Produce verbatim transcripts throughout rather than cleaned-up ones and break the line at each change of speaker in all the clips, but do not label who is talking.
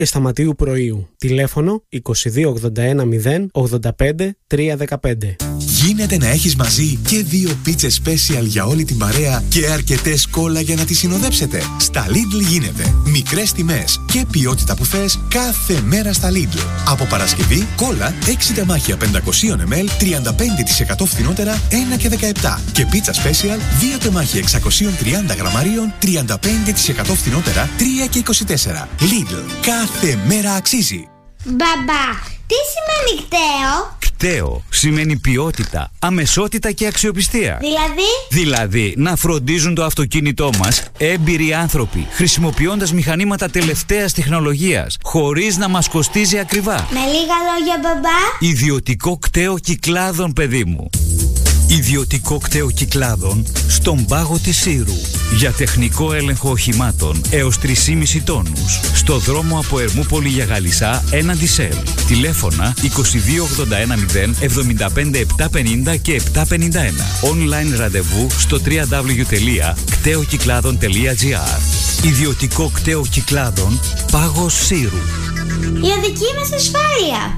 και Σταματίου Πρωίου. Τηλέφωνο είκοσι δύο ογδόντα ένα μηδέν ογδόντα πέντε τριακόσια δεκαπέντε.
Γίνεται να έχεις μαζί και δύο πίτσες special για όλη την παρέα και αρκετές κόλλα για να τις συνοδέψετε. Στα Lidl γίνεται. Μικρές τιμές και ποιότητα που θες κάθε μέρα στα Lidl. Από Παρασκευή, κόλλα έξι τεμάχια πεντακόσια μιλιλίτρων τριάντα πέντε τοις εκατό φθηνότερα ένα και δεκαεπτά. Και πίτσα special δύο τεμάχια εξακόσια τριάντα γραμμαρίων τριάντα πέντε τοις εκατό φθηνότερα τρία και είκοσι τέσσερα. Lidl. Κάθε μέρα αξίζει.
Μπαμπά, τι σημαίνει κταίο?
Κταίο σημαίνει ποιότητα, αμεσότητα και αξιοπιστία.
Δηλαδή?
Δηλαδή να φροντίζουν το αυτοκίνητό μας έμπειροι άνθρωποι, χρησιμοποιώντας μηχανήματα τελευταίας τεχνολογίας, χωρίς να μας κοστίζει ακριβά.
Με λίγα λόγια, μπαμπά.
Ιδιωτικό κταίο Κυκλάδων, παιδί μου. Ιδιωτικό κταίο Κυκλάδων στον πάγο της Σύρου. Για τεχνικό έλεγχο οχημάτων έως τρεις κόμμα πέντε τόνους. Στο δρόμο από Ερμούπολη για Γαλισσά έναντι ΣΕΛ. Τηλέφωνα είκοσι δύο ογδόντα ένα μηδέν εβδομήντα πέντε επτακόσια πενήντα και επτακόσια πενήντα ένα. Online ραντεβού στο double-u double-u double-u τελεία κταίο κυκλάδων τελεία τζι άρ. Ιδιωτικό κταίο Κυκλάδων, πάγος Σύρου.
Για δική μας ασφάλεια.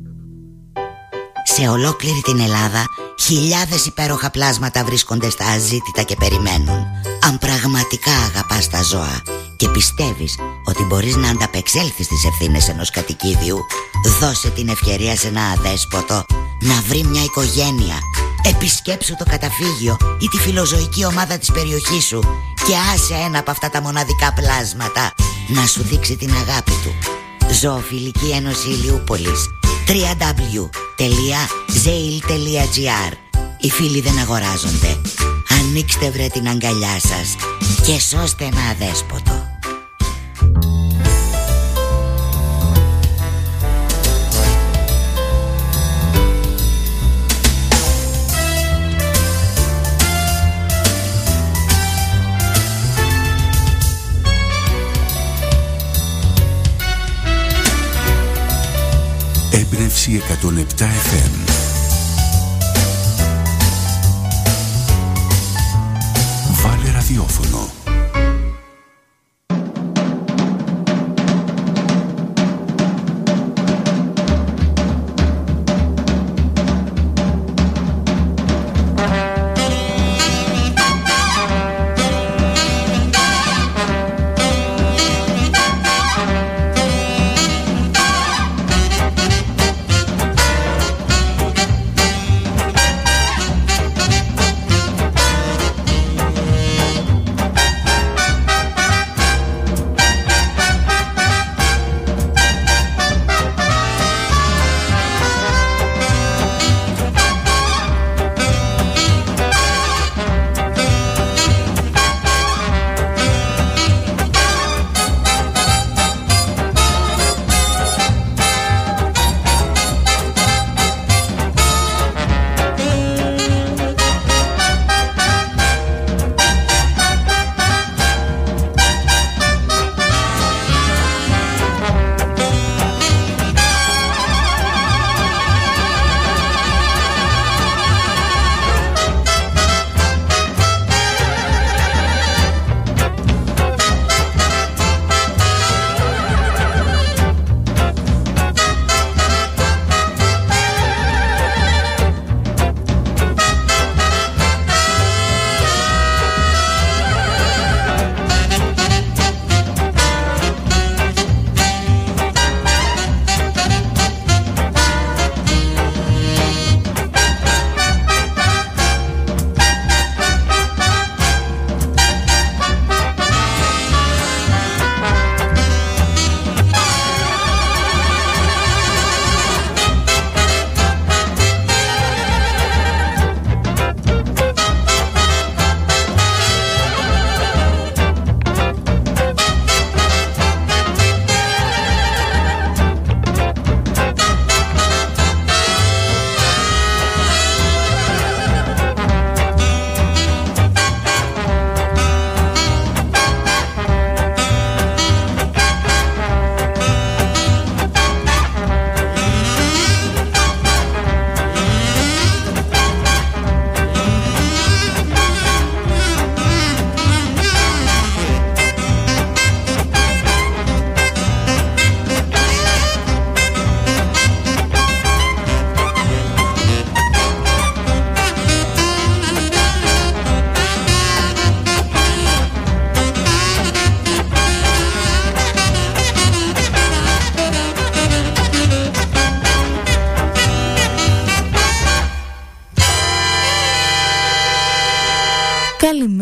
Σε ολόκληρη την Ελλάδα, χιλιάδες υπέροχα πλάσματα βρίσκονται στα αζήτητα και περιμένουν. Αν πραγματικά αγαπάς τα ζώα και πιστεύεις ότι μπορείς να ανταπεξέλθεις στις ευθύνες ενός κατοικίδιου, δώσε την ευκαιρία σε ένα αδέσποτο να βρει μια οικογένεια. Επισκέψου το καταφύγιο ή τη φιλοζωική ομάδα της περιοχής σου και άσε ένα από αυτά τα μοναδικά πλάσματα να σου δείξει την αγάπη του. Ζωοφιλική Ένωση Ηλιούπολης. double-u double-u double-u τελεία ζέιλ τελεία τζι άρ. Οι φίλοι δεν αγοράζονται. Ανοίξτε βρε την αγκαλιά σας και σώστε ένα αδέσποτο.
Έμπνευση εκατόν επτά εφ εμ. Βάλε ραδιόφωνο.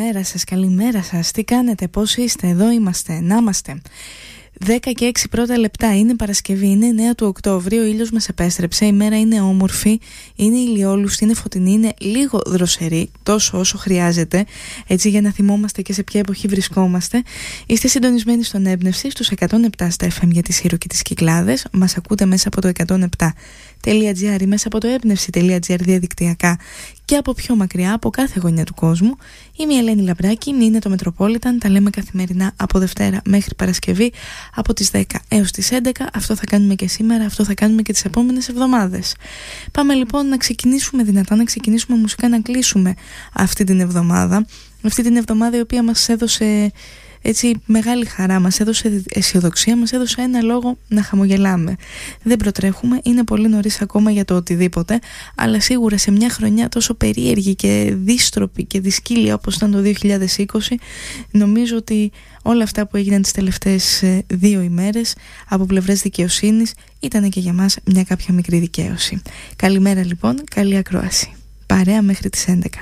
Καλημέρα σας, καλημέρα σας. Τι κάνετε, πώς είστε, εδώ είμαστε, να είμαστε. δέκα και έξι πρώτα λεπτά, είναι Παρασκευή, είναι εννέα του Οκτώβρη, ο ήλιος μας επέστρεψε, η μέρα είναι όμορφη, είναι ηλιόλουστη, είναι φωτεινή, είναι λίγο δροσερή, τόσο όσο χρειάζεται, έτσι για να θυμόμαστε και σε ποια εποχή βρισκόμαστε. Είστε συντονισμένοι στον Έμπνευση, στους εκατόν επτά στα εφ εμ για τη Σύρο και τις Κυκλάδες, μας ακούτε μέσα από το εκατόν επτά τελεία τζι άρ, μέσα από το έμπνευση τελεία τζι άρ διαδικτυακά και από πιο μακριά, από κάθε γωνιά του κόσμου. Είμαι η Ελένη Λαμπράκη, είναι το Metropolitan, τα λέμε καθημερινά από Δευτέρα μέχρι Παρασκευή από τις δέκα έως τις έντεκα. Αυτό θα κάνουμε και σήμερα, αυτό θα κάνουμε και τις επόμενες εβδομάδες. Πάμε λοιπόν να ξεκινήσουμε δυνατά, να ξεκινήσουμε μουσικά, να κλείσουμε αυτή την εβδομάδα. Αυτή την εβδομάδα η οποία μας έδωσε έτσι μεγάλη χαρά, μας έδωσε αισιοδοξία, μας έδωσε ένα λόγο να χαμογελάμε. Δεν προτρέχουμε, είναι πολύ νωρίς ακόμα για το οτιδήποτε, αλλά σίγουρα σε μια χρονιά τόσο περίεργη και δύστροπη και δυσκύλια όπως ήταν το δύο χιλιάδες είκοσι, νομίζω ότι όλα αυτά που έγιναν τις τελευταίες δύο ημέρες από πλευρές δικαιοσύνης ήταν και για μας μια κάποια μικρή δικαίωση. Καλημέρα λοιπόν, καλή ακρόαση. Παρέα μέχρι τις έντεκα.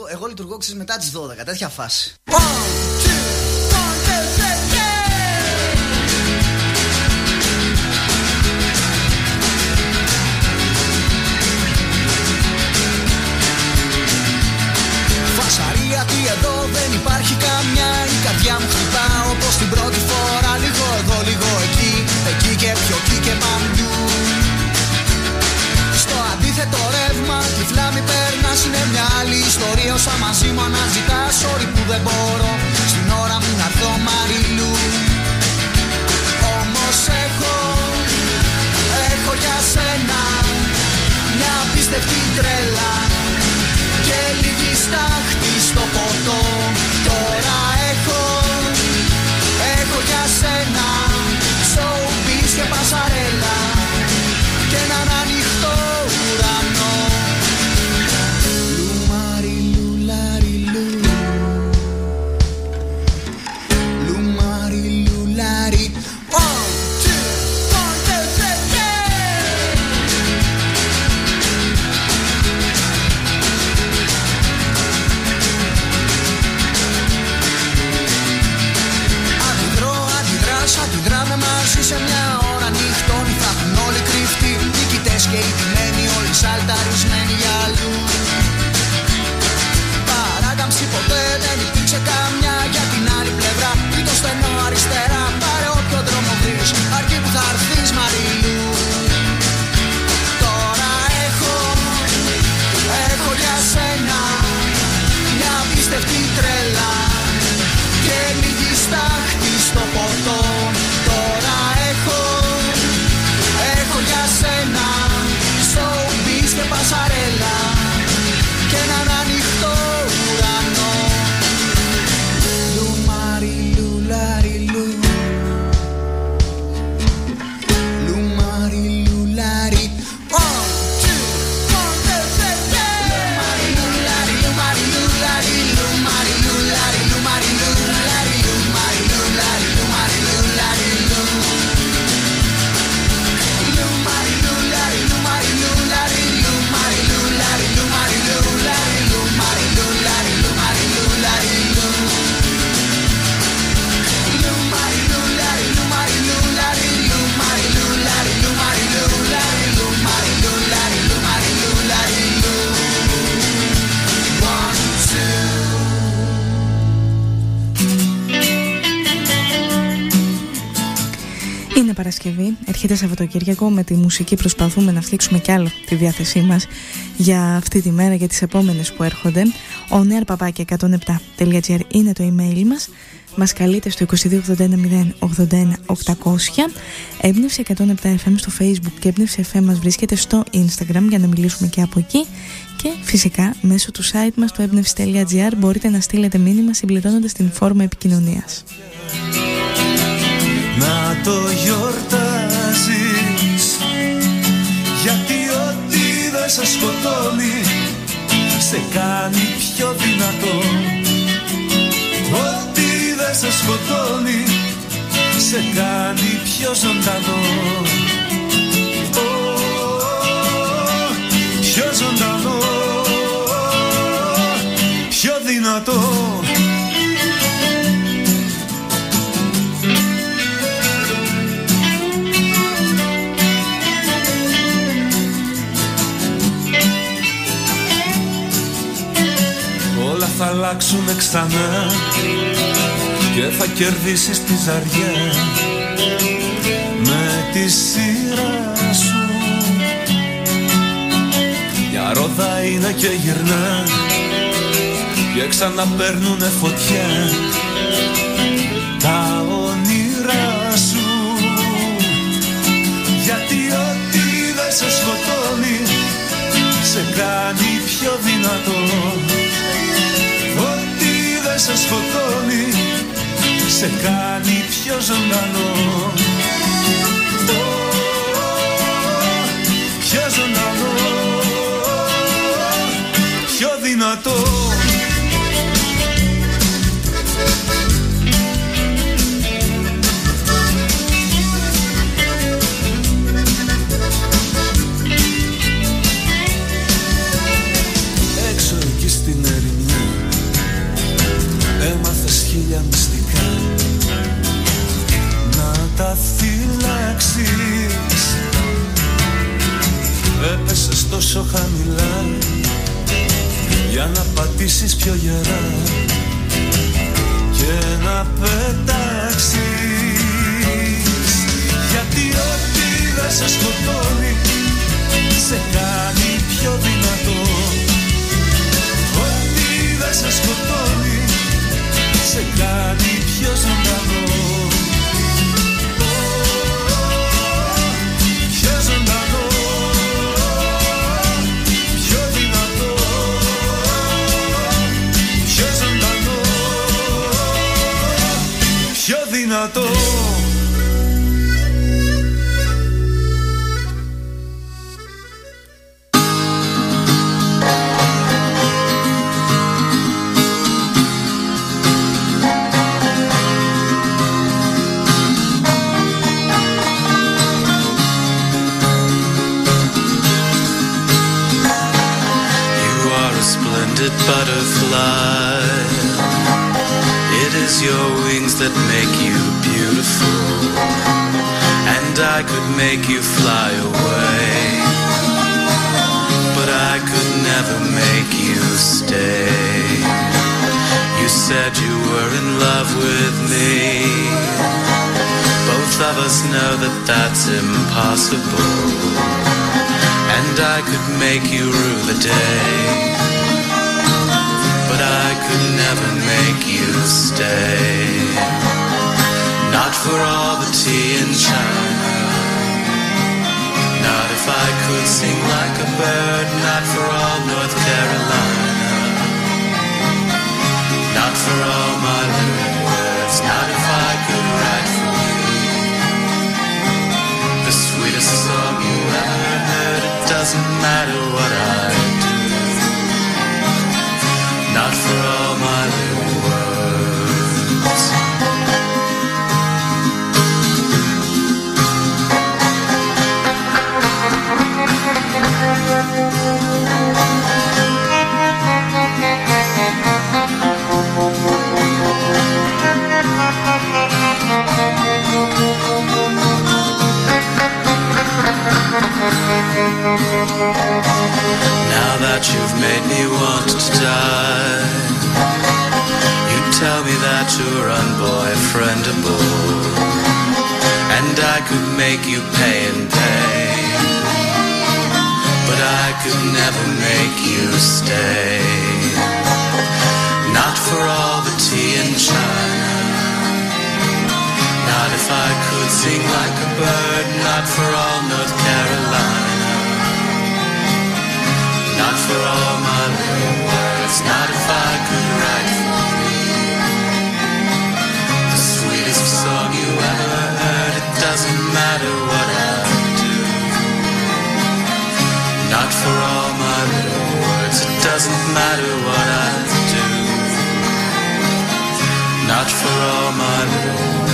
εγώ λειτουργώ ξέρεις μετά τις δώδεκα, τέτοια φάση. Φασαρία τι εδώ δεν υπάρχει καμιά. Η καρδιά μου χτυπά όπως την πρώτη φορά. Λίγο εδώ, λίγο εκεί, εκεί και πιο εκεί και παντού. Στο αντίθετο ρεύμα τη φλάμη περνάς. Είναι μια άλλη ιστορία όσα μαζί μου αναζητάς. Sorry που δεν μπορώ στην ώρα μου να δω Μαριλού. Όμως έχω, έχω για σένα μια απίστευτη τρέλα και λίγη στάχτη στο ποτό. Τώρα έχω, έχω για σένα showbiz και πασαρέλα και έναν ανοιχτό ουρανό. Λουμαριλού, λαριλού, λουμαριλού, λαρι. Αντιδράμε μαζί σε μια ώρα νύχτων. Θα έχουν όλοι κρυφτεί, νικητές και ηττημένοι, όλοι σαλταρισμένοι για αλλού. Παράκαμψη ποτέ δεν υπήρξε καμιά για την άλλη πλευρά ή το στενό αριστερά. Πάρε όποιο δρόμο βρεις, αρκεί που θα έρθεις Μαριλού. Τώρα έχω, έχω για σένα μια απίστευτη τρέλα και λίγη στάχτη στο ποτό. Τώρα έχω, έχω για σένα showbiz και πασαρέλα και έναν ανοιχτό ουρανό. Λουμαριλού, λαριλού, λουμαριλού, λαρι.
Είναι Παρασκευή, έρχεται Σαββατοκύριακο. Με τη μουσική προσπαθούμε να φτιάξουμε κι άλλο τη διάθεσή μας για αυτή τη μέρα, για τις επόμενες που έρχονται. ο νέαρ παπάκι εκατόν επτά τελεία τζι άρ είναι το email μας. Μας καλείτε στο είκοσι δύο ογδόντα ένα μηδέν ογδόντα ένα οκτακόσια. Έμπνευση εκατόν επτά εφ εμ στο Facebook και Έμπνευση εφ εμ μας βρίσκεται στο Instagram για να μιλήσουμε και από εκεί. Και φυσικά μέσω του site μας το έμπνευση τελεία τζι άρ μπορείτε να στείλετε μήνυμα συμπληρώνοντας την φόρμα επικοινωνίας.
Να το γιορτάζεις, γιατί ό,τι δεν σε σκοτώνει σε κάνει πιο δυνατό. Ό,τι δεν σε σκοτώνει σε κάνει πιο ζωντανό. Πιο ζωντανό, πιο δυνατό. Όλα θα αλλάξουνε ξανά και θα κερδίσεις τη ζαριά με τη σειρά σου. Μια ρόδα είναι και γυρνά και ξαναπαίρνουνε φωτιά τα όνειρά σου. Γιατί ό,τι δεν σε σκοτώνει σε κάνει πιο δυνατό. Ό,τι δεν σε σκοτώνει σε κάνει πιο ζωντανό. Πιο ζωντανό, πιο δυνατό. Έξω εκεί στην ερημιά τόσο χαμηλά για να πατήσεις πιο γερά και να πετάξεις, γιατί ό,τι δεν σε σκοτώνει σε κάνει πιο δυνατό. Ό,τι δεν σε σκοτώνει σε κάνει πιο ζωντανό. Πιο ζωντανό, πιο δυνατό, πιο ζωντανό, πιο δυνατό.
Butterfly, it is your wings that make you beautiful, and I could make you fly away, but I could never make you stay. You said you were in love with me, both of us know that that's impossible, and I could make you rue the day, but I could never make you stay. Not for all the tea in China, not if I could sing like a bird, not for all North Carolina, not for all my lyric words, not if I could write for you the sweetest song you ever heard. It doesn't matter what I do, not for all my little words. Now that you've made me want to die, you tell me that you're unboyfriendable, and I could make you pay and pay, but I could never make you stay. Not for all the tea in China, not if I could sing like a bird, not for all North Carolina, not for all my little words, not if I could write for you the sweetest song you ever heard. It doesn't matter what I do, not for all my little words. It doesn't matter what I do, not for all my little words.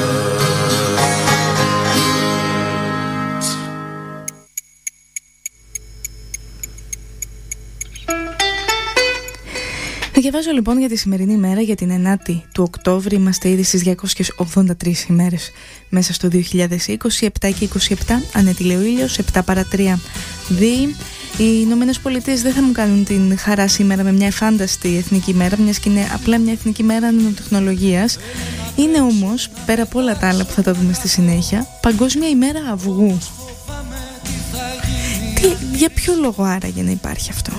Θα διαβάζω λοιπόν για τη σημερινή μέρα, για την ενάτη του Οκτώβρη. Είμαστε ήδη στις διακόσιες ογδόντα τρεις ημέρες μέσα στο δύο χιλιάδες είκοσι, επτά και είκοσι επτά, ανέτειλε ο ήλιος, επτά παρά τρία δι. Οι Ηνωμένες Πολιτείες δεν θα μου κάνουν την χαρά σήμερα με μια εφάνταστη εθνική μέρα, μιας και είναι απλά μια εθνική μέρα νανοτεχνολογίας. Είναι όμως, πέρα από όλα τα άλλα που θα τα δούμε στη συνέχεια, Παγκόσμια ημέρα αυγού. Τι, για ποιο λόγο άραγε να υπάρχει αυτό?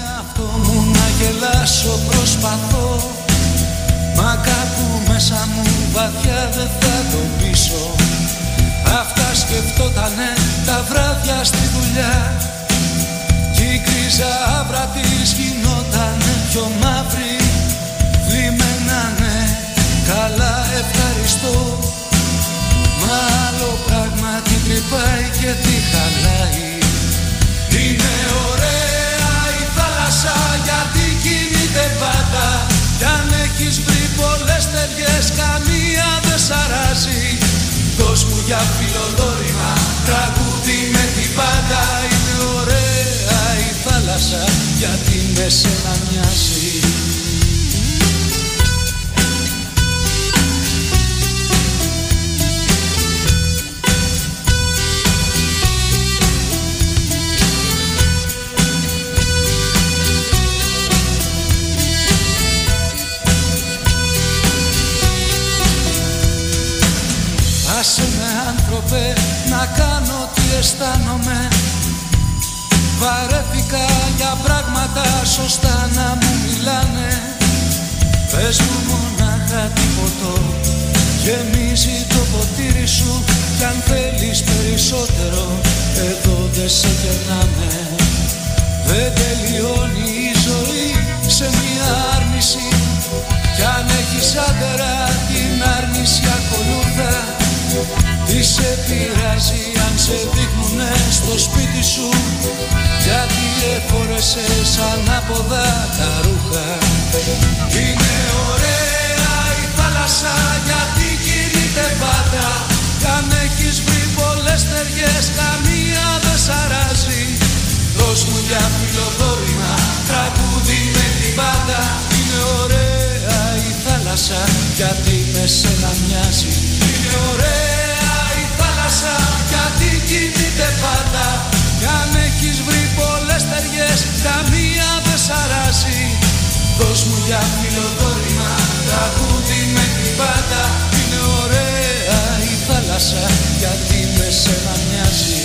Γελάσω προσπαθώ, μα κάπου μέσα μου βαθιά δεν θα το πείσω. Αυτά σκεφτότανε τα βράδια στη δουλειά, κι η κρίζα άβρα της γινότανε πιο μαύρη. Θλιμμένανε, καλά ευχαριστώ, μα άλλο πράγμα την τρυπάει και τη χαλάει. Είναι ωραία η θάλασσα γιατί κινείται πάντα, κι αν έχεις βρει πολλές ταιριές καμία δεν σ' αράζει. Δώσ' μου για φιλοδόρημα τραγούδι με την πάντα. Είναι ωραία η θάλασσα γιατί με σένα μοιάζει. Βαρέθηκα για πράγματα σωστά να μου μιλάνε. Πες μου μονάχα τι ποτό γεμίζει το ποτήρι σου. Κι αν θέλεις περισσότερο εδώ δεν σε κερνάμε. Δεν τελειώνει η ζωή σε μια άρνηση. Κι αν έχεις άντερα την άρνηση ακολούθα. Τι σε πειράζει αν σε δείχνουνε στο σπίτι σου. Γιατί εφόρεσες ανάποδα τα ρούχα. Είναι ωραία η θάλασσα γιατί κινείται πάντα. Κι αν έχεις βρει πολλές στεριές καμία δεν σ' αράζει. Δώσ' μου για φιλοδόρημα τραγούδι με την πάντα. Είναι ωραία η θάλασσα γιατί με σένα μοιάζει. Είναι ωραία η θάλασσα γιατί κινείται πάντα. Κι αν έχεις βρει πολλές στεριές καμία δεν σ' αράζει. Δώσ' μου για φιλοδόρημα τραγούδι με την πάντα. Είναι ωραία η θάλασσα γιατί με σένα μοιάζει.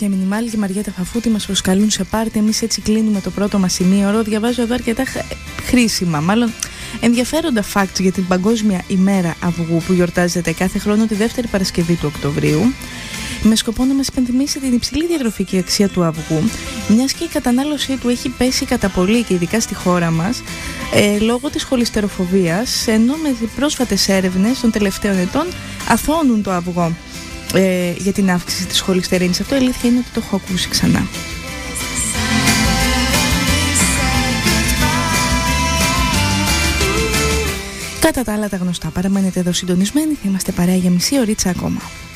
αλήθεια, Μινιμάλ και Μαριέτα Φαφούτη μας προσκαλούν σε πάρτι. Εμείς έτσι κλείνουμε το πρώτο μας ημίωρο. Διαβάζω εδώ αρκετά χρήσιμα, μάλλον ενδιαφέροντα facts για την Παγκόσμια ημέρα αυγού που γιορτάζεται κάθε χρόνο τη δεύτερη Παρασκευή του Οκτωβρίου, με σκοπό να μας υπενθυμίσει την υψηλή διατροφική αξία του αυγού, μιας και η κατανάλωσή του έχει πέσει κατά πολύ και ειδικά στη χώρα μας ε, λόγω της χολυστεροφοβίας, ενώ με πρόσφατες έρευνες των τελευταίων ετών αθώνουν το αυγό ε, για την αύξηση της χολυστερίνης. Αυτό η αλήθεια είναι ότι το έχω ακούσει ξανά. Κατά τα άλλα τα γνωστά, παραμένετε εδώ συντονισμένοι, θα είμαστε παρέα για μισή ωρίτσα ακόμα.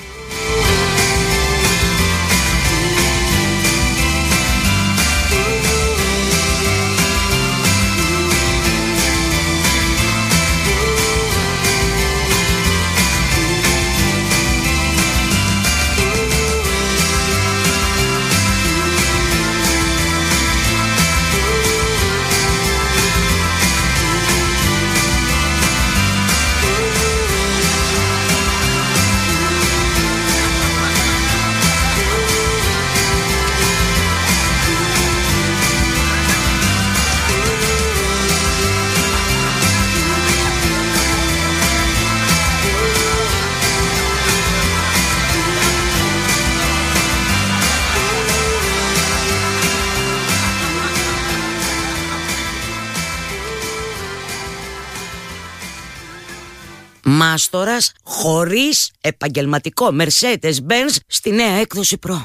Μάστορας χωρίς επαγγελματικό Mercedes-Benz στη νέα έκδοση Pro.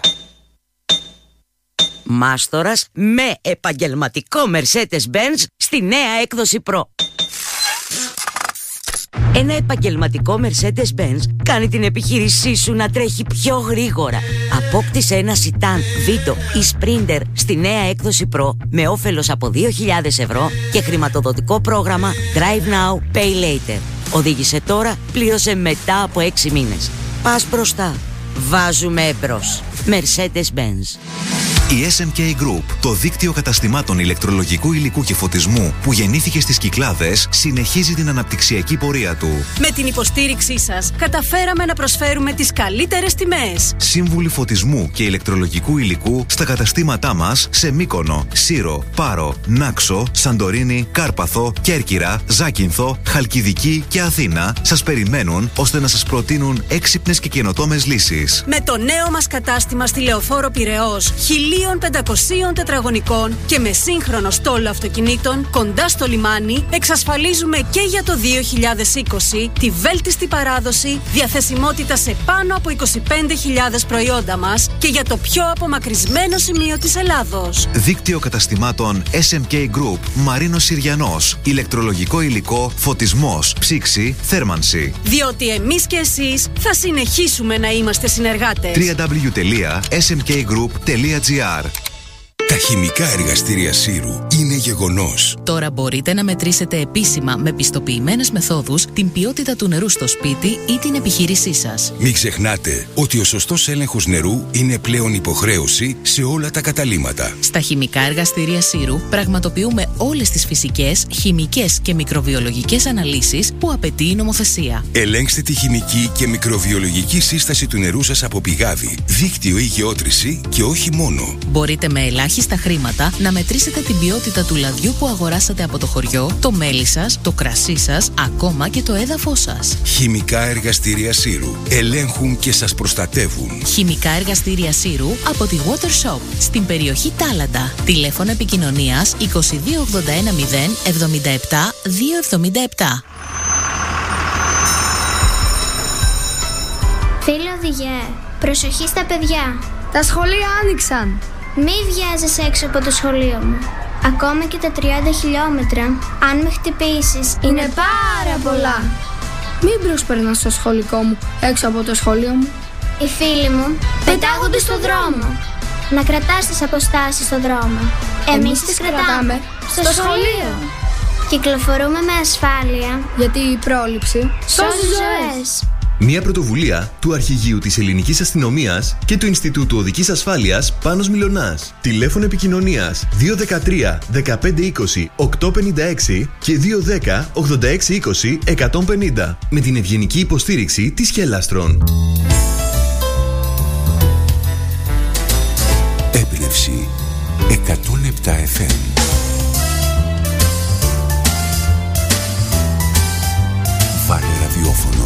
Μάστορας με επαγγελματικό Mercedes-Benz στη νέα έκδοση Pro. Ένα επαγγελματικό Mercedes-Benz κάνει την επιχείρησή σου να τρέχει πιο γρήγορα. Απόκτησε ένα Citan, Vito ή Sprinter στη νέα έκδοση Pro με όφελος από δύο χιλιάδες ευρώ και χρηματοδοτικό πρόγραμμα Drive Now, Pay Later. Οδήγησε τώρα, πλήρωσε μετά από έξι μήνες. Πας μπροστά. Βάζουμε εμπρός. Mercedes-Benz.
Η ες εμ κέι Group, το δίκτυο καταστημάτων ηλεκτρολογικού υλικού και φωτισμού που γεννήθηκε στις Κυκλάδες, συνεχίζει την αναπτυξιακή πορεία του.
Με την υποστήριξή σας, καταφέραμε να προσφέρουμε τις καλύτερες τιμές.
Σύμβουλοι φωτισμού και ηλεκτρολογικού υλικού στα καταστήματά μας σε Μύκονο, Σύρο, Πάρο, Νάξο, Σαντορίνη, Κάρπαθο, Κέρκυρα, Ζάκυνθο, Χαλκιδική και Αθήνα σας περιμένουν ώστε να σας προτείνουν έξυπνες και καινοτόμες λύσεις.
Με το νέο μας κατάστημα στη Λεωφόρο Πειραιώς, χίλια πεντακόσια τετραγωνικών και με σύγχρονο στόλο αυτοκινήτων κοντά στο λιμάνι, εξασφαλίζουμε και για το δύο χιλιάδες είκοσι τη βέλτιστη παράδοση, διαθεσιμότητα σε πάνω από είκοσι πέντε χιλιάδες προϊόντα μας και για το πιο απομακρυσμένο σημείο της Ελλάδος.
Δίκτυο καταστημάτων ες εμ κέι Group, Μαρίνος Συριανός, ηλεκτρολογικό υλικό, φωτισμός, ψήξη, θέρμανση.
Διότι εμείς και εσείς θα συνεχίσουμε να είμαστε συνεργάτες.
double-u double-u double-u τελεία ες εμ κέι group τελεία τζι άρ.
Τα χημικά εργαστήρια Σύρου είναι γεγονός.
Τώρα μπορείτε να μετρήσετε επίσημα με πιστοποιημένες μεθόδους την ποιότητα του νερού στο σπίτι ή την επιχείρησή σας.
Μην ξεχνάτε ότι ο σωστός έλεγχος νερού είναι πλέον υποχρέωση σε όλα τα καταλύματα.
Στα χημικά εργαστήρια Σύρου πραγματοποιούμε όλες τις φυσικές, χημικές και μικροβιολογικές αναλύσεις που απαιτεί η νομοθεσία.
Ελέγξτε τη χημική και μικροβιολογική σύσταση του νερού σας από πηγάδι, δίκτυο ή γεώτρηση και όχι μόνο.
Μπορείτε με ελάχιστα στα χρήματα να μετρήσετε την ποιότητα του λαδιού που αγοράσατε από το χωριό, το μέλι σας, το κρασί σας, ακόμα και το έδαφος σας.
Χημικά εργαστήρια Σύρου ελέγχουν και σας προστατεύουν.
Χημικά εργαστήρια Σύρου από τη Water Shop στην περιοχή Τάλαντα. Τηλέφωνο επικοινωνίας είκοσι δύο ογδόντα ένα μηδέν εβδομήντα επτά διακόσια εβδομήντα επτά.
Φίλε οδηγέ, προσοχή στα παιδιά.
Τα σχολεία άνοιξαν.
Μη βιάζεσαι έξω από το σχολείο μου. Ακόμα και τα τριάντα χιλιόμετρα, αν με χτυπήσεις,
είναι πάρα πολλά. Μην προσπερνάς στο σχολικό μου έξω από το σχολείο μου.
Οι φίλοι μου πετάγονται στο δρόμο. Να κρατάς τις αποστάσεις στο δρόμο. Εμείς τις κρατάμε στο σχολείο. Κυκλοφορούμε με ασφάλεια,
γιατί η πρόληψη
σώζει ζωές.
Μια πρωτοβουλία του Αρχηγείου της Ελληνικής Αστυνομίας και του Ινστιτούτου Οδικής Ασφάλειας Πάνος Μιλωνάς. Τηλέφωνο επικοινωνίας δύο ένα τρία δεκαπέντε είκοσι οκτακόσια πενήντα έξι και δύο ένα μηδέν ογδόντα έξι είκοσι εκατόν πενήντα με την ευγενική υποστήριξη της Χέλαστρον.
Απόλαυση εκατόν επτά εφ εμ. Βάλε ραδιόφωνο.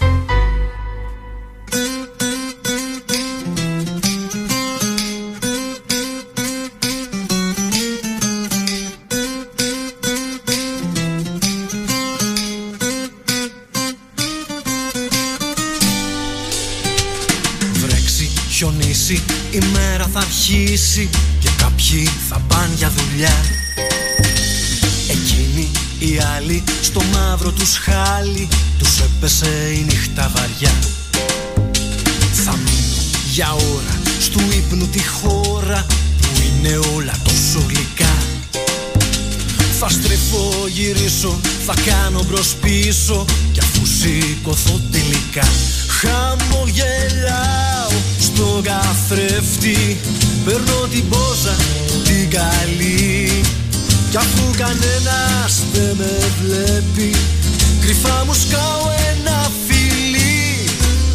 Η μέρα θα αρχίσει και κάποιοι θα πάνε για δουλειά. Εκείνοι οι άλλοι στο μαύρο τους χάλι τους έπεσε η νύχτα βαριά. Θα μείνω για ώρα στου ύπνου τη χώρα που είναι όλα τόσο γλυκά. Θα στρεφώ γυρίσω, θα κάνω μπρος πίσω κι αφού σηκωθώ τελικά χαμογελάω στον καθρέφτη. Παίρνω την πόζα την καλή κι αφού κανένας δεν με βλέπει κρυφά μου σκάω ένα φιλί.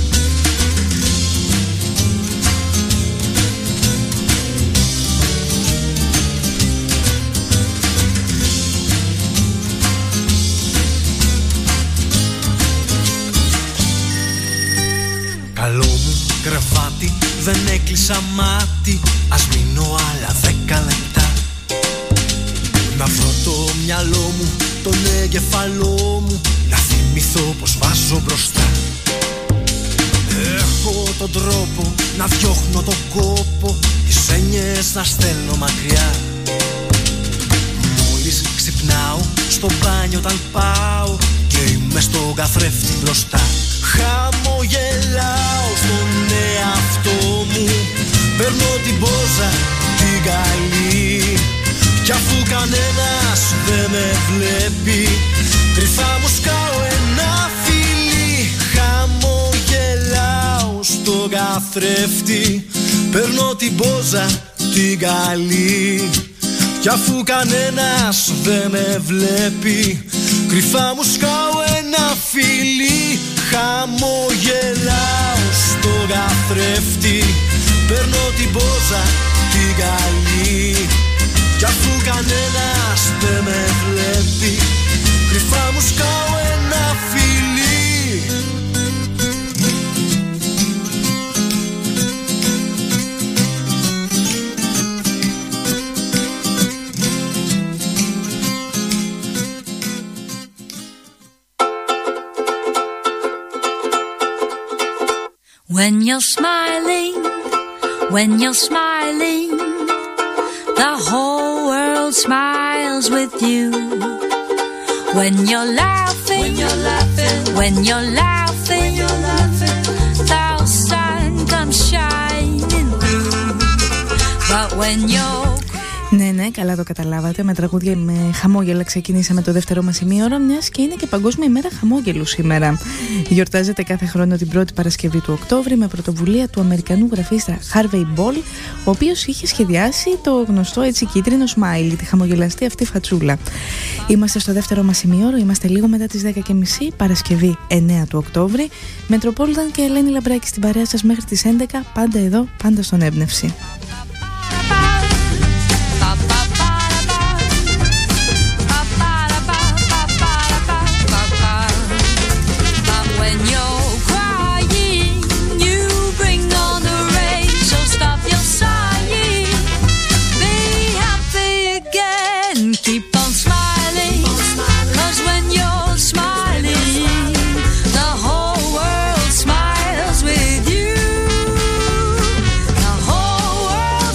Καλό μου κρεβάτι, δεν έκλεισα μάτι, ας μείνω άλλα δέκα λεπτά. Να βρω το μυαλό μου, τον εγκεφαλό μου, να θυμηθώ πως βάζω μπροστά. Έχω τον τρόπο να διώχνω τον κόπο, τις έννοιες να στέλνω μακριά. Μόλις ξυπνάω στο μπάνιο όταν πάω και είμαι στον καθρέφτη μπροστά. Χαμογελάω στον εαυτό μου, παίρνω την πόζα την καλή κι αφού κανένας δεν με βλέπει κρυφά μου σκάω ένα φιλί. Χαμογελάω στον καθρέφτη, παίρνω την πόζα την καλή κι αφού κανένας δεν με βλέπει κρυφά μου σκάω ένα φιλί. Χαμογελάω στον καθρέφτη, παίρνω την πόζα την καλή κι αφού κανένας δεν με βλέπει κρυφά μου σκάω ένα φιλί.
When you're smiling, when you're smiling, the whole world smiles with you. When you're laughing, when you're laughing, when you're laughing, when you're laughing, the sun comes shining through. But when you're
Ναι, ναι, καλά το καταλάβατε. Με τραγούδια με χαμόγελα ξεκινήσαμε το δεύτερο μας ημίωρο, μιας και είναι και Παγκόσμια ημέρα χαμόγελου σήμερα. Γιορτάζεται κάθε χρόνο την πρώτη Παρασκευή του Οκτώβρη με πρωτοβουλία του Αμερικανού γραφίστα Harvey Ball, ο οποίος είχε σχεδιάσει το γνωστό έτσι κίτρινο smiley, τη χαμογελαστή αυτή φατσούλα. Είμαστε στο δεύτερο μας ημίωρο, είμαστε λίγο μετά τις δέκα και μισή, Παρασκευή εννέα του Οκτώβρη. Μετροπόλιταν και Ελένη Λαμπράκη στην παρέα σας μέχρι τις έντεκα, πάντα εδώ, πάντα στον Έμπνευση.
World smiles with you. The whole world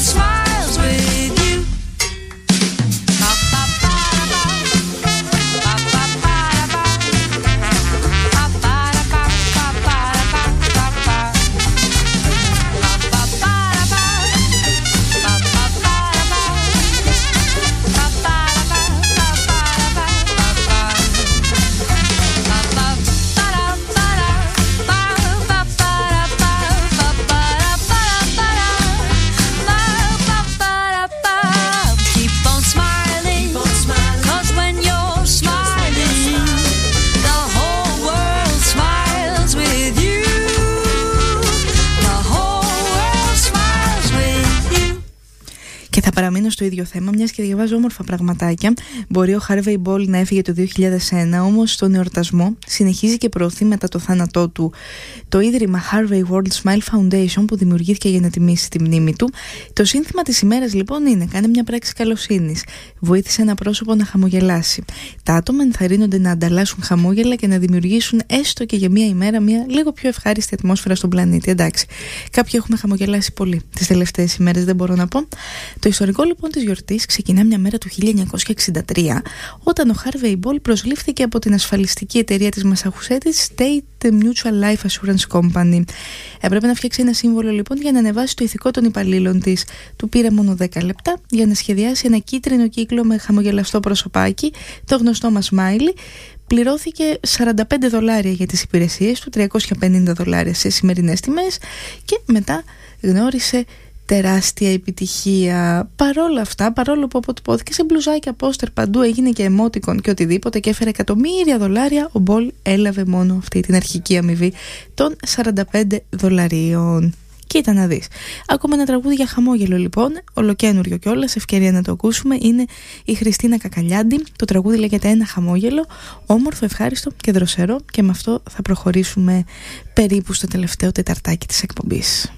θα παραμείνω στο ίδιο θέμα, μιας και διαβάζω όμορφα πραγματάκια. Μπορεί ο Harvey Ball να έφυγε το δύο χιλιάδες ένα, όμως στον εορτασμό συνεχίζει και προωθεί μετά το θάνατό του το ίδρυμα Harvey World Smile Foundation, που δημιουργήθηκε για να τιμήσει τη μνήμη του. Το σύνθημα της ημέρας λοιπόν είναι: κάνε μια πράξη καλοσύνης. Βοήθησε ένα πρόσωπο να χαμογελάσει. Τα άτομα ενθαρρύνονται να ανταλλάσσουν χαμόγελα και να δημιουργήσουν έστω και για μια ημέρα μια λίγο πιο ευχάριστη ατμόσφαιρα στον πλανήτη. Εντάξει, κάποιοι έχουμε χαμογελάσει πολύ τις τελευταίες ημέρες, δεν μπορώ να πω. Το ιστορικό λοιπόν της γιορτής ξεκινά μια μέρα του χίλια εννιακόσια εξήντα τρία, όταν ο Harvey Ball προσλήφθηκε από την ασφαλιστική εταιρεία της Massachusetts State Mutual Life Assurance Company. Έπρεπε να φτιάξει ένα σύμβολο λοιπόν για να ανεβάσει το ηθικό των υπαλλήλων της. Του πήρε μόνο δέκα λεπτά για να σχεδιάσει ένα κίτρινο κύκλο με χαμογελαστό προσωπάκι, το γνωστό μας smiley. Πληρώθηκε σαράντα πέντε δολάρια για τις υπηρεσίες του, τριακόσια πενήντα δολάρια σε σημερινές τιμές, και μετά γνώρισε τεράστια επιτυχία. Παρόλα αυτά, παρόλο που αποτυπώθηκε σε μπλουζάκια, πόστερ παντού, έγινε και emoticon και οτιδήποτε και έφερε εκατομμύρια δολάρια, ο Μπολ έλαβε μόνο αυτή την αρχική αμοιβή των σαράντα πέντε δολαρίων. Κοίτα να δεις. Ακόμα ένα τραγούδι για χαμόγελο λοιπόν, ολοκένουργιο κιόλας, ευκαιρία να το ακούσουμε, είναι η Χριστίνα Κακαλιάντη. Το τραγούδι λέγεται Ένα χαμόγελο, όμορφο, ευχάριστο και δροσερό, και με αυτό θα προχωρήσουμε περίπου στο τελευταίο τεταρτάκι της εκπομπής.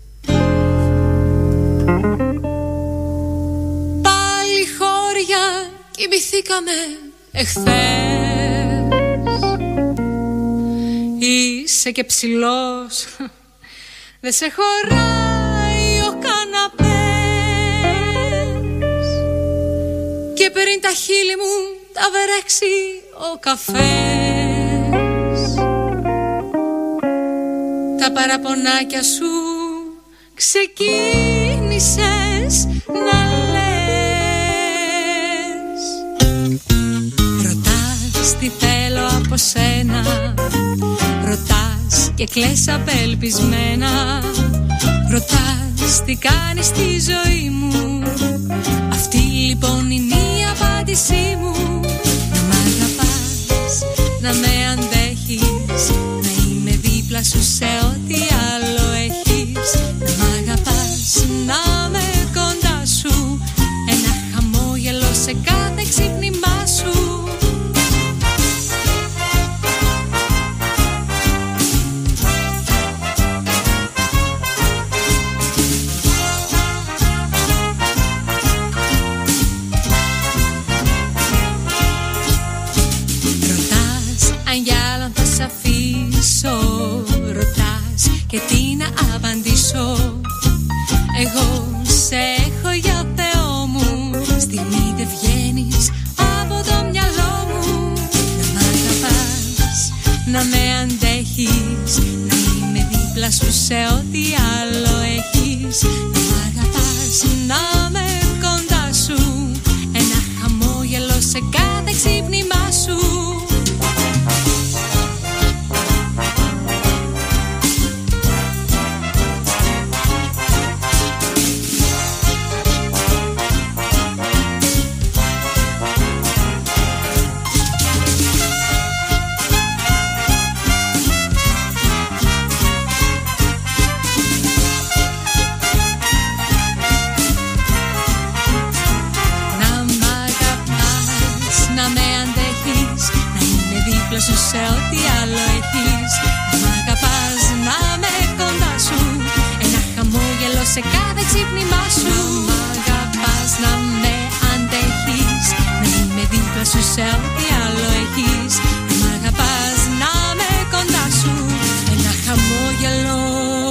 Πάλι χώρια κοιμηθήκαμε εχθές, είσαι και ψηλός, δε σε χωράει ο καναπές, και πριν τα χείλη μου τα βερέξει ο καφές. Τα παραπονάκια σου ξεκίνησες να λες. Ρωτάς τι θέλω από σένα, ρωτάς και κλαις απελπισμένα, ρωτάς τι κάνεις στη ζωή μου. Αυτή λοιπόν είναι η απάντησή μου. Να μ' αγαπάς, να με αντέχεις, να είμαι δίπλα σου σε ό,τι άλλο έχεις. Να μ' αγαπάς, να με κοντά σου, ένα χαμόγελο σε κάθε ξύπνημά σου. Και τι να απαντήσω, εγώ σε έχω για Θεό μου, στιγμή δεν βγαίνεις από το μυαλό μου. Να μ' αγαπάς, να με αντέχεις, να είμαι δίπλα σου σε ό,τι άλλο έχεις. Να μ' αγαπάς, να με κοντά σου, ένα χαμόγελο σε κάθε ξύπνημά σου. Σε ό,τι άλλο έχεις. Να μ' αγαπάς, να με κοντά σου, ένα χαμόγελο σε κάθε ξύπνημά σου. Να μ' αγαπάς, να με αντέχεις, να είμαι δίπλα σου σε ό,τι άλλο έχεις. Να μ' αγαπάς, να με κοντά σου, ένα χαμόγελο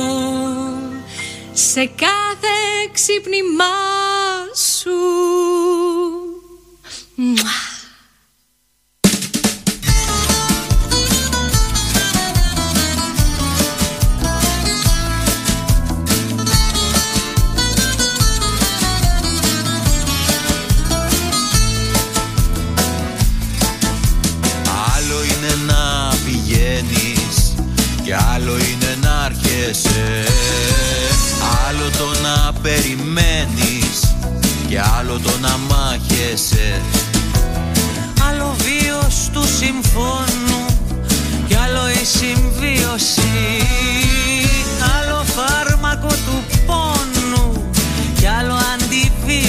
σε κάθε ξύπνημά σου. Μουα.
Κι άλλο είναι να έρχεσαι, άλλο το να περιμένεις, κι άλλο το να μάχεσαι. Άλλο βίος του συμφώνου, κι άλλο η συμβίωση. Άλλο φάρμακο του πόνου, κι άλλο αντιβίωση.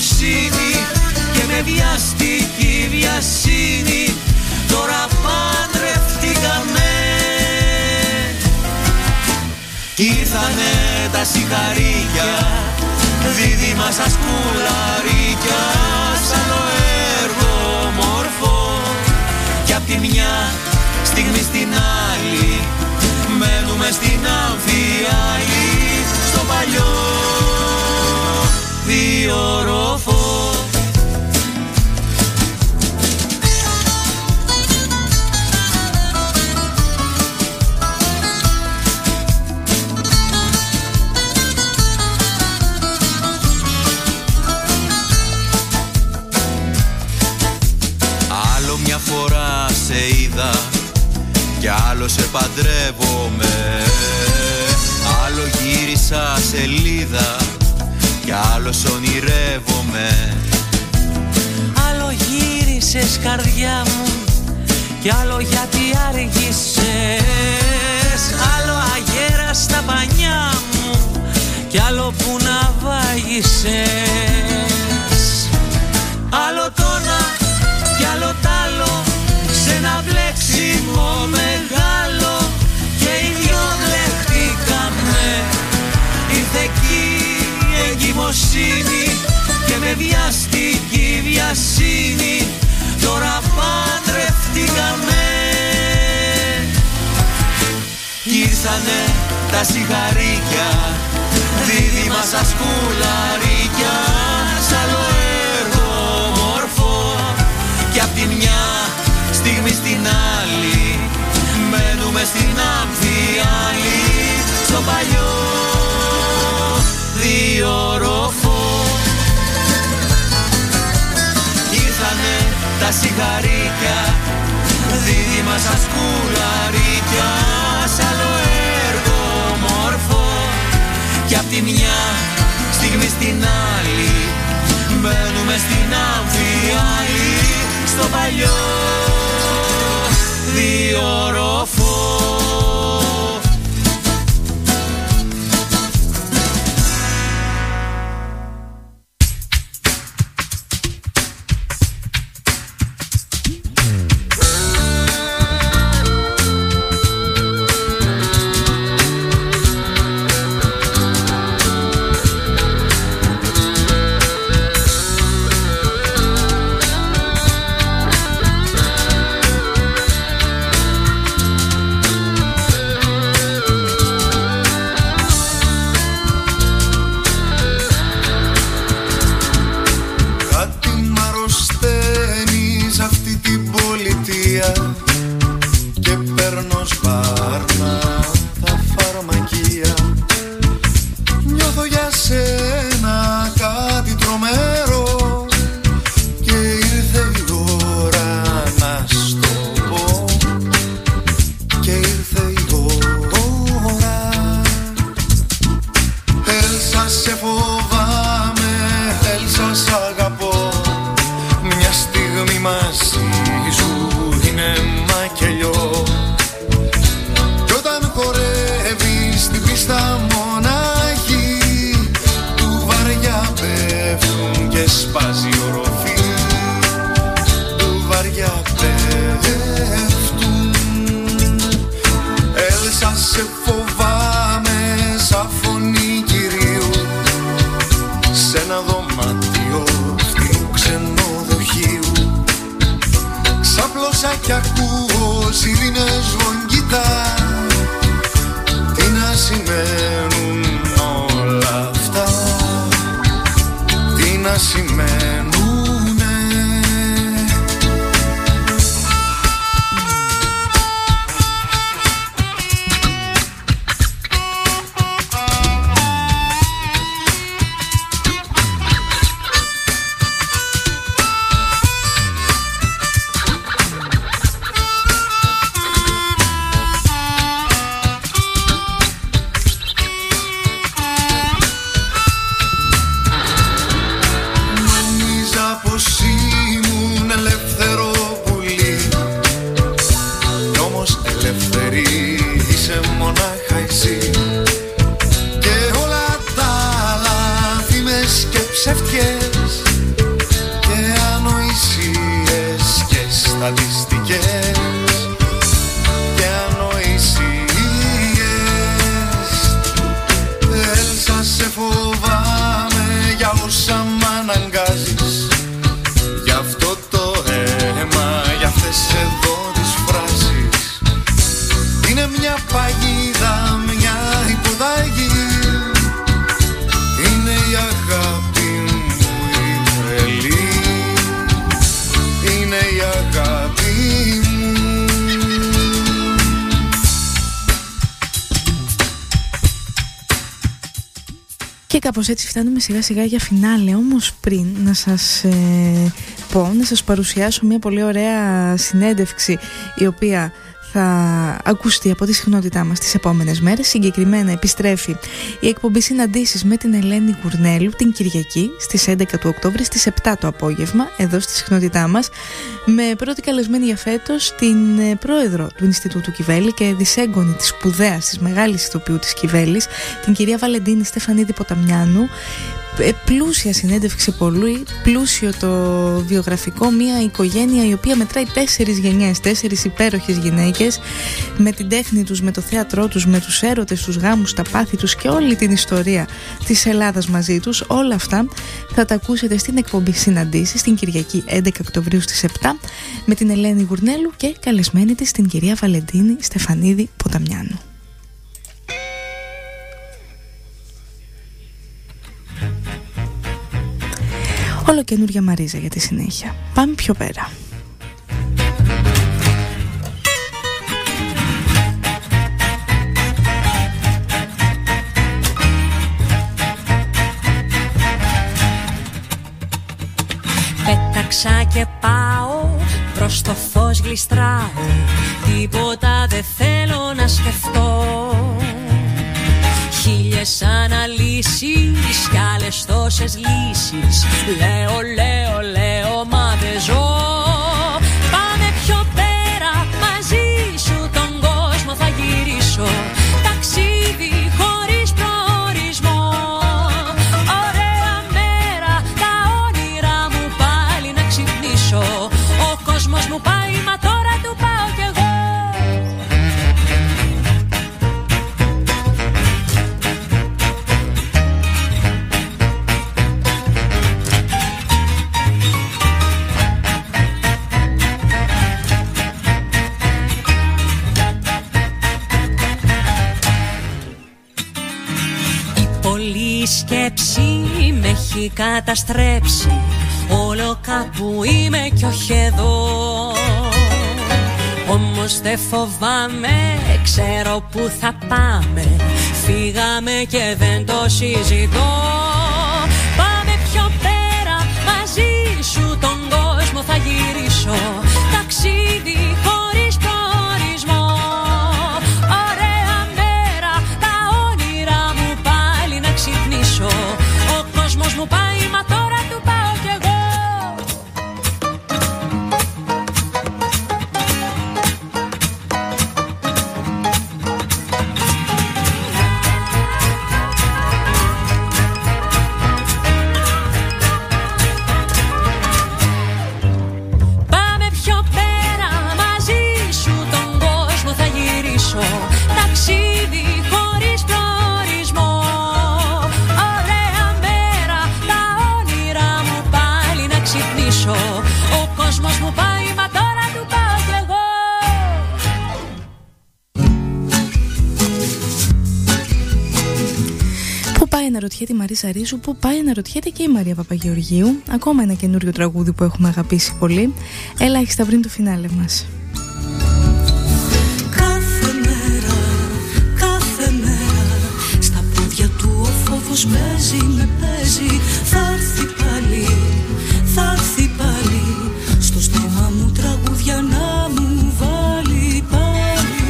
εγκυμοσύνη και με βιαστική βιασύνη τώρα παντρευτήκαμε. Ήρθανε τα σιγαρίκια, δίδυμα σαν σκουλαρίκια, σ' άλλο έργο μορφό. Κι απ' τη μια στιγμή στην άλλη μένουμε στην αμφιάλη, στο παλιό διόροφο. Άλλο μια φορά σε είδα κι άλλο σε παντρεύομαι. Άλλο γύρισα σελίδα κι άλλο σ' ονειρεύομαι. Άλλο γύρισες καρδιά μου κι άλλο γιατί άργησες. Άλλο αγέρα στα πανιά μου κι άλλο που να βάγισες. Άλλο τόνα κι άλλο τ' άλλο σε ένα μπλέξιμο μεγάλο και οι δυο μπλεχτήκαμε. Ήρθε εκεί η εγκυμοσύνη και με βιαστική βιασύνη τώρα παντρευτήκαμε. Ήρθανε τα σιγαρίκια, δίδυμα σαν σκουλαρίκια, σ' άλλο έργο μορφό. Κι απ' τη μια στιγμή στην άλλη μένουμε στην αμφιάλη, στο παλιό διόροφο. Ήρθανε τα σιγαρίκια, δίδυμα σαν σκουλαρίκια, σ' άλλο έργο μορφό. Κι απ' τη μια στιγμή στην άλλη μένουμε στην αμφιάλη, στο παλιό διόροφο. ψευτιές και ανοησίες και στατιστικές και ανοησίες. Έλσα, σε φοβάμαι για όσα μ' αναγκάζεις, για αυτό το αίμα, για αυτές εδώ τις φράσεις. Είναι μια παγίδα, μια υποδαγή, είναι η αγάπη μου η τρελή, είναι η αγάπη μου.
Και κάπως έτσι φτάνουμε σιγά σιγά για φινάλε. Όμως πριν να σας ε, πω, να σας παρουσιάσω μια πολύ ωραία συνέντευξη η οποία θα ακουστεί από τη συχνότητά μας τις επόμενες μέρες. Συγκεκριμένα επιστρέφει η εκπομπή Συναντήσεις με την Ελένη Γουρνέλου την Κυριακή στις έντεκα του Οκτώβρη στις επτά το απόγευμα εδώ στη συχνότητά μας, με πρώτη καλεσμένη για φέτος την πρόεδρο του Ινστιτούτου Κιβέλη και δισέγγονη της σπουδαίας, της μεγάλης ηθοποιού της Κιβέλης, την κυρία Βαλεντίνη Στεφανίδη Ποταμιάνου. Πλούσια συνέντευξη, πολύ πλούσιο το βιογραφικό, μια οικογένεια η οποία μετράει τέσσερις γενιές, τέσσερις υπέροχες γυναίκες, με την τέχνη τους, με το θέατρό τους, με τους έρωτες, τους γάμους, τα πάθη τους και όλη την ιστορία της Ελλάδας μαζί τους. Όλα αυτά θα τα ακούσετε στην εκπομπή Συναντήσεις την Κυριακή έντεκα Οκτωβρίου στις επτά με την Ελένη Γουρνέλου και καλεσμένη της την κυρία Βαλεντίνη Στεφανίδη Ποταμιάνου. Όλο καινούρια Μαρίζα για τη συνέχεια. Πάμε πιο πέρα.
Πέταξα και πάω, προς το φως γλιστράω, τίποτα δεν θέλω να σκεφτώ. Χίλιες αναλύσεις κι άλλες τόσες λύσεις, λέω, λέω, λέω, μα δεν ζω. Πάμε πιο πέρα, μαζί σου τον κόσμο θα γυρίσω, ταξίδι χωρίς προορισμό. Ωραία μέρα, τα όνειρά μου πάλι να ξυπνήσω. Ο κόσμος μου πάει, μα τώρα του πάω κι εγώ. Η σκέψη με έχει καταστρέψει, όλο κάπου είμαι κι όχι εδώ. Όμως δεν φοβάμαι, ξέρω που θα πάμε, φύγαμε και δεν το συζητώ. Πάμε πιο πέρα, μαζί σου τον κόσμο θα γυρίσω, ταξίδι χωρίς προορισμό. Ωραία μέρα, τα όνειρά μου πάλι να ξυπνήσω. Ο κόσμος μου πάει, μα τώρα του πάω κι εγώ. Πάμε πιο πέρα, μαζί σου τον κόσμο θα γυρίσω, ταξίδι χωρίς προορισμό. Ωραία μέρα, τα όνειρά μου πάλι να ξυπνήσω. Ο κόσμος μου πάει, μα τώρα του πάω κι εγώ.
Πού πάει να ρωτιέται η Μαρίσα Ρίζου, πού πάει να ρωτιέται και η Μαρία Παπαγεωργίου. Ακόμα ένα καινούριο τραγούδι που έχουμε αγαπήσει πολύ. Ελάχιστα πριν το φινάλε μας.
Κάθε μέρα, κάθε μέρα, στα πόδια του ο φόβος παίζει, με παίζει. Θα έρθει πάλι, θα έρθει πάλι, στο στόμα μου τραγούδια να μου βάλει πάλι.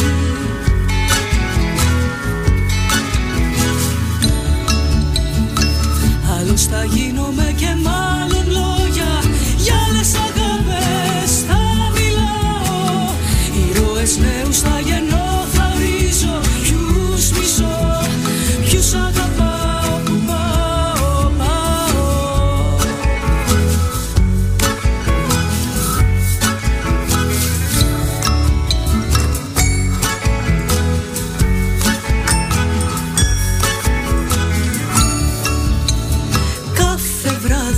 Άλλος θα γίνομαι και μάλλον λόγια, για άλλες αγάπες θα μιλάω. Ήρωες νέους θα γεννώ, θα ορίζω, ποιους μισώ, ποιους αγαπάω. Πάω, πάω,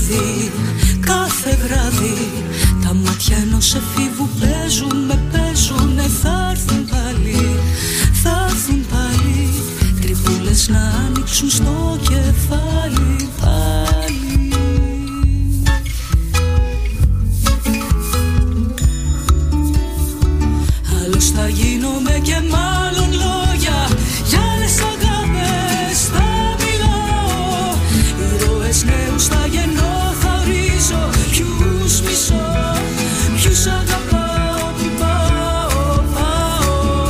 παιδί. Κάθε βράδυ τα μάτια ενός εφήβου παίζουν, με παίζουνε. Θα έρθουν πάλι, θα έρθουν πάλι, τρυπούλες να ανοίξουν στο κεφάλι πάλι. Άλλος θα γίνομαι και μάλλον λόγια, για άλλες αγάπες θα μιλάω. Ήρωες νέους θα γεννώ, θα ορίζω ποιους μισώ, ποιους αγαπάω, που πάω, πάω.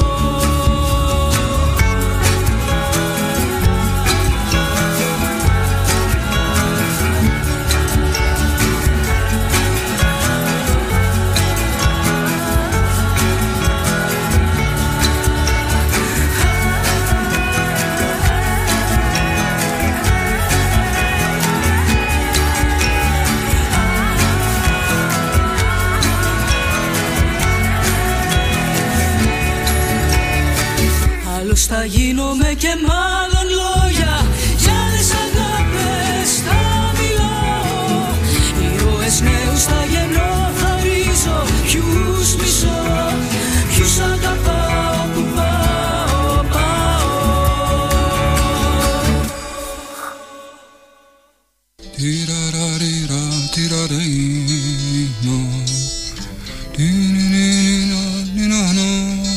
Άλλος θα γίνομαι και μάλλον λόγια, για άλλες αγάπες θα μιλάω. Ήρωες νέους θα γεννώ, θα ορίζω ποιους μισώ, ποιους αγαπάω, που πάω, πάω.
Τιραραριρα, τιραρίνο, τινινινινο, νινανο.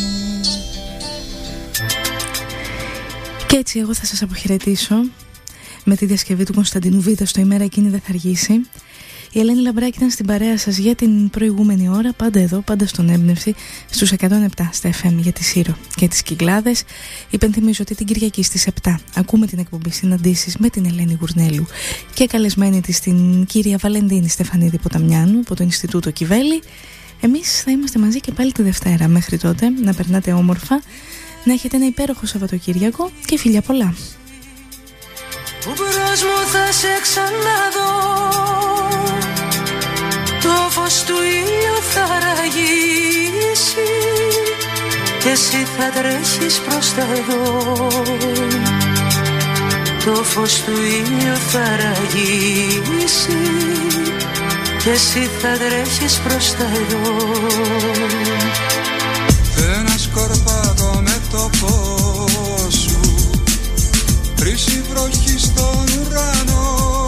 Και έτσι εγώ θα σας αποχαιρετήσω με τη διασκευή του Κωνσταντινού Β' στο «Η μέρα εκείνη δεν θα αργήσει». Η Ελένη Λαμπράκη ήταν στην παρέα σας για την προηγούμενη ώρα, πάντα εδώ, πάντα στον Έμπνευση, στους εκατόν επτά στα εφ εμ για τη Σύρο και τις Κυκλάδες. Υπενθυμίζω ότι την Κυριακή στις επτά ακούμε την εκπομπή Συναντήσεις με την Ελένη Γουρνέλου και καλεσμένη της την κυρία Βαλεντίνη Στεφανίδη Ποταμιάνου από το Ινστιτούτο Κιβέλη. Εμείς θα είμαστε μαζί και πάλι τη Δευτέρα. Μέχρι τότε να περνάτε όμορφα, να έχετε ένα υπέροχο Σαββατοκύριακο και φιλιά πολλά.
Που μπρος μου θα σε ξαναδώ, το φως του ήλιου θα ραγίσει και εσύ θα τρέχεις προς τα εδώ. Το φως του ήλιου θα ραγίσει και εσύ θα τρέχεις προς τα εδώ.
Ένα σκορπάτο με το φως σου, βρύσει βροχή στον ουρανό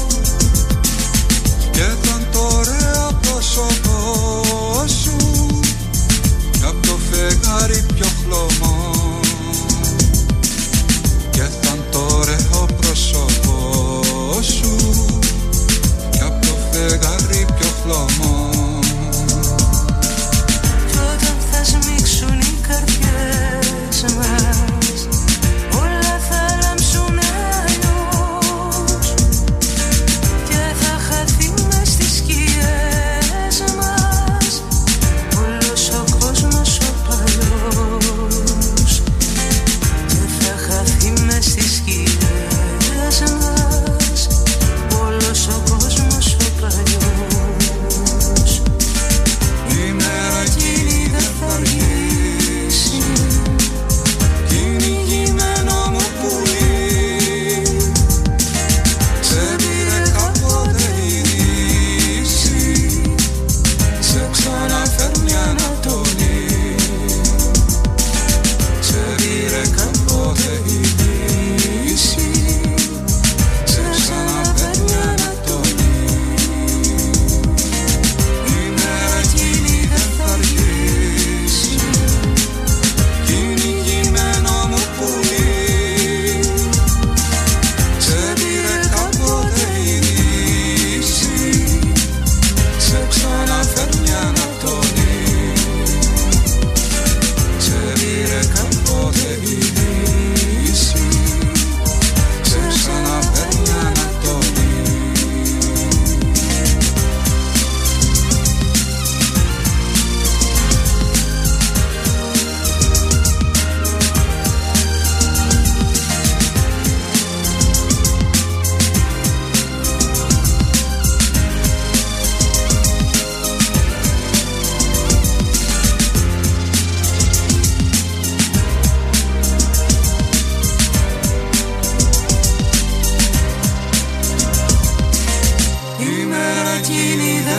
και θα το ωραίο πρόσωπό σου κι απ' το φεγγάρι πιο χλωμό, και θα το ωραίο πρόσωπό σου κι απ' το φεγγάρι πιο χλωμό. Σμίξουν οι καρδιές μας, όλα θα λάμψουν αλλιώς και θα χαθεί μες στις σκιές μας όλος ο κόσμος ο παλιός, και θα χαθεί μες στις σκιές μας όλος ο κόσμος ο παλιός.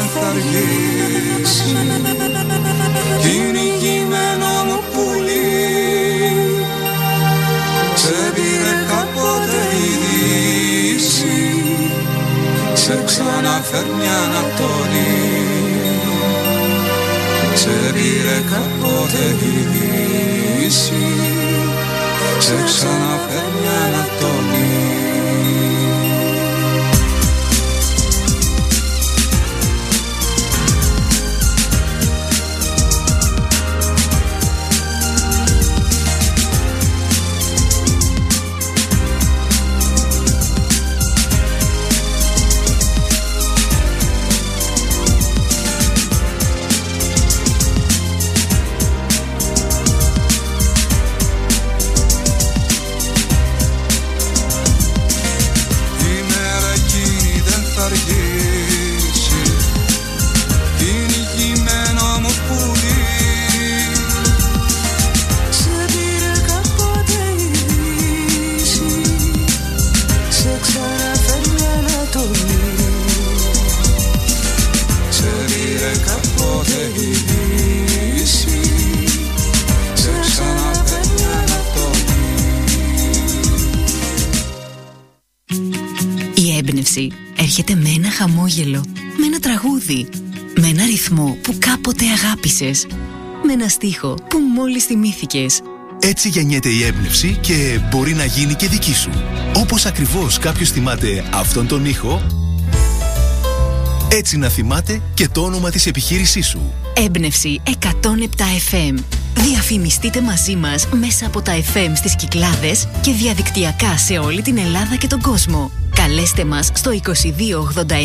θα αργήσει. Είναι κείμενο μου πουλί, σε πήρε κάποτε η Δύση, σε ξαναφέρνει Ανατολή. Σε πήρε κάποτε η Δύση, σε ξαναφέρνει Ανατολή.
Έρχεται με ένα χαμόγελο, με ένα τραγούδι, με ένα ρυθμό που κάποτε αγάπησες, με ένα στίχο που μόλις θυμήθηκες.
Έτσι γεννιέται η έμπνευση και μπορεί να γίνει και δική σου. Όπως ακριβώς κάποιος θυμάται αυτόν τον ήχο, έτσι να θυμάται και το όνομα της επιχείρησής σου.
Έμπνευση εκατόν επτά εφ εμ. Διαφημιστείτε μαζί μας μέσα από τα εφ εμ στις Κυκλάδες και διαδικτυακά σε όλη την Ελλάδα και τον κόσμο. Καλέστε μας στο είκοσι δύο ογδόντα